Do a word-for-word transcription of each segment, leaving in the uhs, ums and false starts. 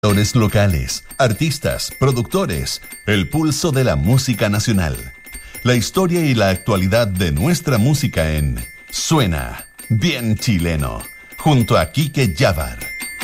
Locales, artistas, productores, el pulso de la música nacional. La historia y la actualidad de nuestra música en Suena Bien Chileno, junto a Quique Yávar.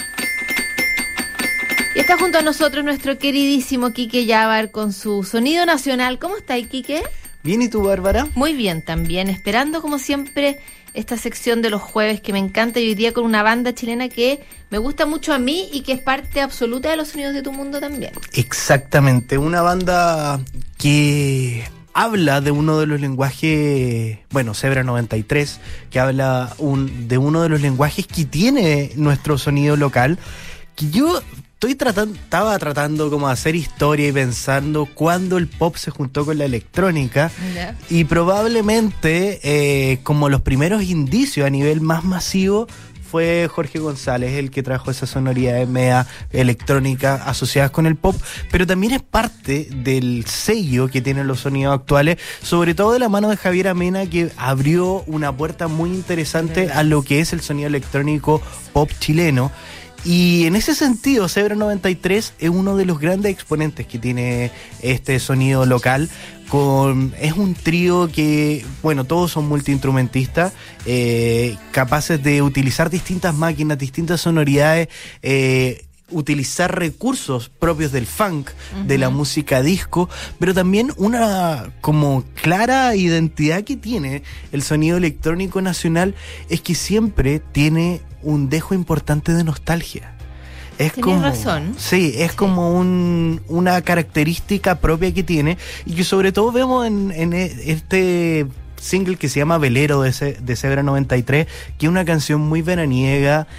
Y está junto a nosotros nuestro queridísimo Quique Yávar con su sonido nacional. ¿Cómo está, Quique? Bien, ¿y tú, Bárbara? Muy bien también, esperando como siempre esta sección de los jueves que me encanta, y hoy día con una banda chilena que me gusta mucho a mí y que es parte absoluta de los sonidos de tu mundo también. Exactamente, una banda que habla de uno de los lenguajes, bueno, Zebra noventa y tres, que habla un, de uno de los lenguajes que tiene nuestro sonido local, que yo estoy tratando, estaba tratando como de hacer historia y pensando cuándo el pop se juntó con la electrónica, yeah. Y probablemente eh, como los primeros indicios a nivel más masivo fue Jorge González el que trajo esa sonoridad media electrónica asociadas con el pop, pero también es parte del sello que tienen los sonidos actuales, sobre todo de la mano de Javier Amena, que abrió una puerta muy interesante a lo que es el sonido electrónico pop chileno. Y en ese sentido, Zebra noventa y tres es uno de los grandes exponentes que tiene este sonido local. Con, es un trío que, bueno, todos son multiinstrumentistas, eh, capaces de utilizar distintas máquinas, distintas sonoridades, eh, utilizar recursos propios del funk, uh-huh. de la música disco, pero también una como clara identidad que tiene el sonido electrónico nacional es que siempre tiene un dejo importante de nostalgia. Es Tienes como, razón. Sí, es sí. como un, una característica propia que tiene y que sobre todo vemos en, en este single que se llama Velero de, Ce- de Zebra noventa y tres, que es una canción muy veraniega,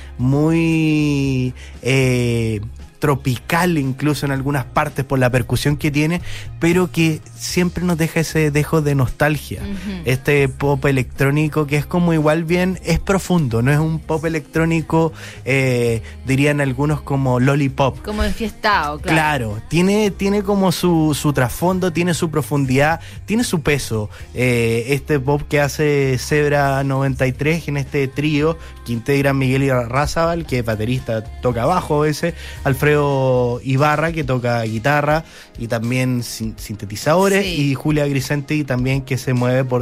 muy eh, tropical incluso en algunas partes por la percusión que tiene, pero que siempre nos deja ese dejo de nostalgia. Uh-huh. Este pop electrónico que es como igual bien, es profundo, no es un pop electrónico, eh, dirían algunos como lollipop. Como enfiestado, claro. Claro, tiene, tiene como su, su trasfondo, tiene su profundidad, tiene su peso. Eh, este pop que hace Zebra noventa y tres en este trío que integra Miguel Irarrázaval, que es baterista, toca bajo ese, Alfredo Ibarra, que toca guitarra y también sin, sintetizadores, sí. Y Julia Grisenti también, que se mueve por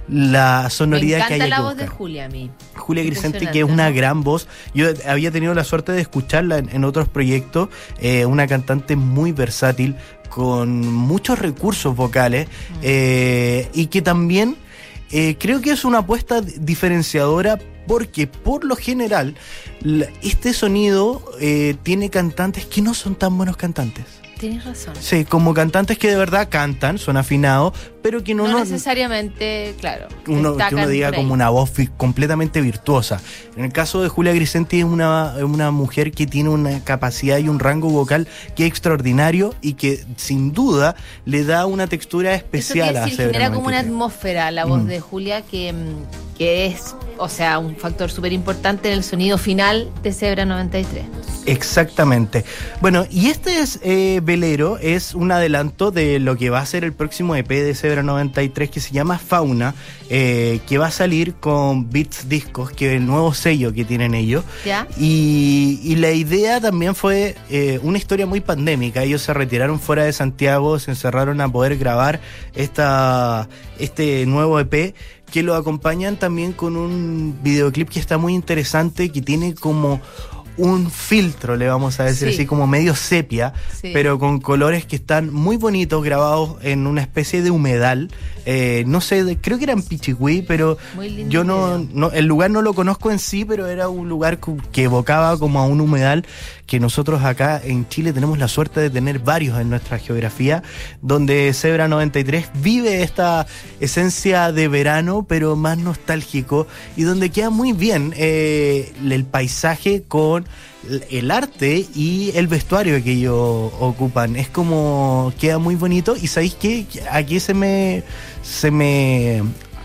la sonoridad que hay. Me encanta la que voz buscar. de Julia a mí. Julia Grisenti, que es una gran voz. Yo había tenido la suerte de escucharla en, en otros proyectos, eh, una cantante muy versátil, con muchos recursos vocales, mm. eh, y que también eh, creo que es una apuesta diferenciadora, porque por lo general este sonido eh, tiene cantantes que no son tan buenos cantantes. Tienes razón. Sí, como cantantes que de verdad cantan, son afinados, pero que no... No, no necesariamente, claro. Uno, que uno diga como una voz fi- completamente virtuosa. En el caso de Julia Grisenti es una, una mujer que tiene una capacidad y un rango vocal que es extraordinario y que sin duda le da una textura especial Eso a Zebra. Genera como una atmósfera la voz mm. de Julia que, que es, o sea, un factor súper importante en el sonido final de Zebra noventa y tres. Exactamente. Bueno, y este es eh, Velero, es un adelanto de lo que va a ser el próximo E P de Zebra noventa y tres, que se llama Fauna, eh, que va a salir con Beats Discos, que es el nuevo sello que tienen ellos. ¿Ya? Y, y la idea también fue eh, una historia muy pandémica. Ellos se retiraron fuera de Santiago, se encerraron a poder grabar esta, este nuevo E P, que lo acompañan también con un videoclip que está muy interesante, que tiene como un filtro, le vamos a decir, sí. así como medio sepia, sí. pero con colores que están muy bonitos, grabados en una especie de humedal. Eh, no sé, de, creo que era en Pichigüí, pero yo no, no, el lugar no lo conozco en sí, pero era un lugar que evocaba como a un humedal, que nosotros acá en Chile tenemos la suerte de tener varios en nuestra geografía, donde Zebra noventa y tres vive esta esencia de verano, pero más nostálgico, y donde queda muy bien eh, el paisaje con el arte y el vestuario que ellos ocupan. Es como, queda muy bonito. Y ¿sabéis qué? Aquí se me se me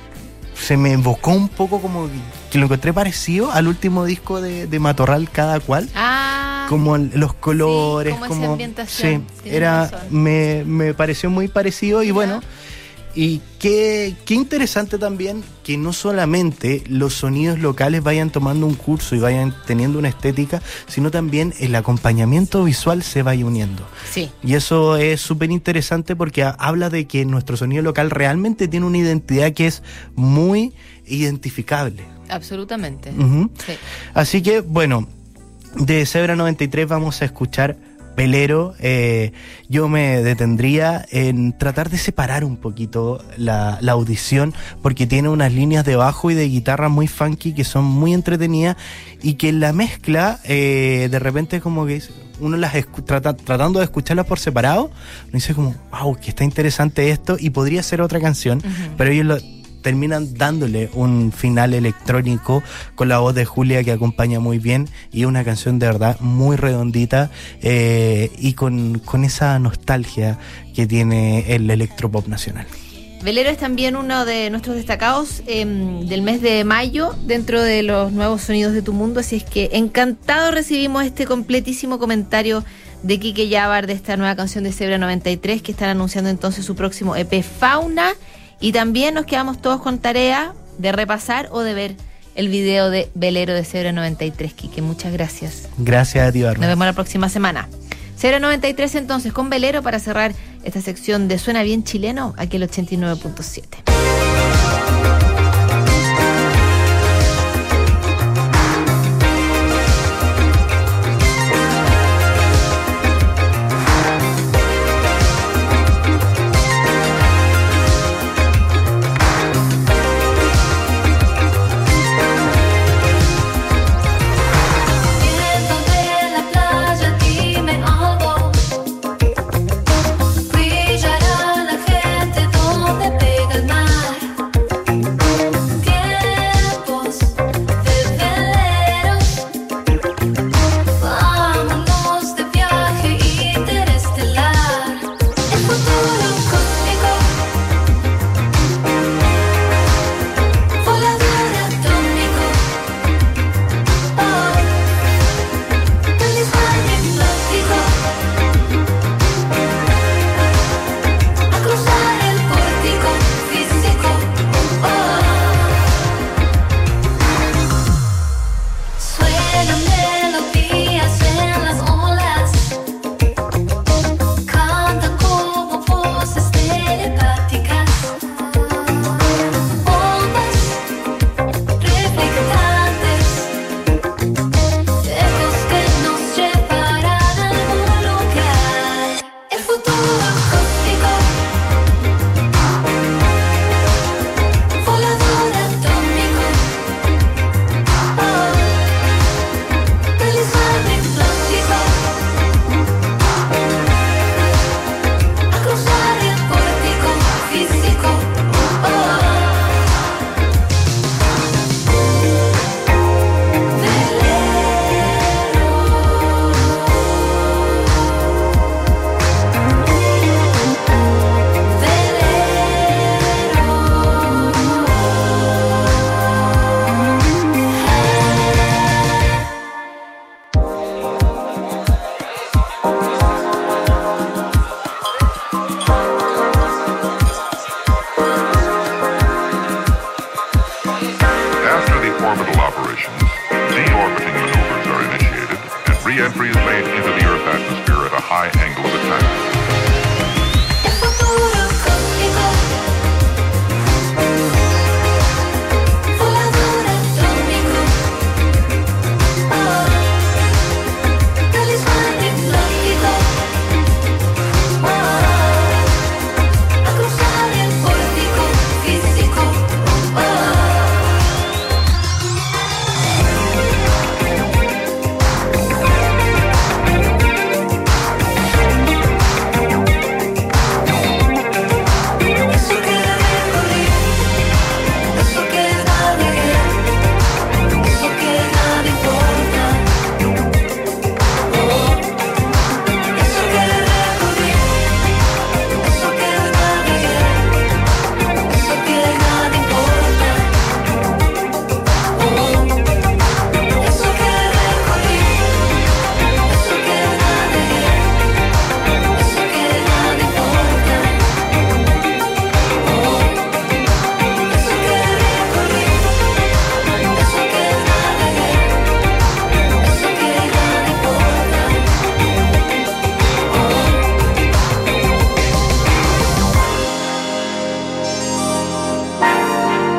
se me evocó un poco, como que lo encontré parecido al último disco de, de Matorral, Cada Cual. Ah, como los colores, sí, como, como esa ambientación. Sí, era me, me pareció muy parecido. Y bueno, Y qué, qué interesante también que no solamente los sonidos locales vayan tomando un curso y vayan teniendo una estética, sino también el acompañamiento visual se vaya uniendo. Sí. Y eso es súper interesante porque a, habla de que nuestro sonido local realmente tiene una identidad que es muy identificable. Absolutamente. Uh-huh. Sí. Así que, bueno, de Zebra noventa y tres vamos a escuchar Velero. Eh, yo me detendría en tratar de separar un poquito la, la audición, porque tiene unas líneas de bajo y de guitarra muy funky que son muy entretenidas y que en la mezcla eh, de repente como que uno las escu- trata, tratando de escucharlas por separado, uno dice como, wow, que está interesante esto y podría ser otra canción, uh-huh. pero ellos lo terminan dándole un final electrónico con la voz de Julia que acompaña muy bien, y una canción de verdad muy redondita eh, y con, con esa nostalgia que tiene el electropop nacional. Velero es también uno de nuestros destacados eh, del mes de mayo dentro de los nuevos sonidos de tu mundo, así es que encantado recibimos este completísimo comentario de Quique Yabar de esta nueva canción de Zebra noventa y tres, que están anunciando entonces su próximo E P Fauna. Y también nos quedamos todos con tarea de repasar o de ver el video de Velero de Zebra noventa y tres, Quique. Muchas gracias. Gracias a ti, Bárbara. Nos vemos la próxima semana. Zebra noventa y tres entonces con Velero para cerrar esta sección de Suena Bien Chileno aquí el ochenta y nueve punto siete.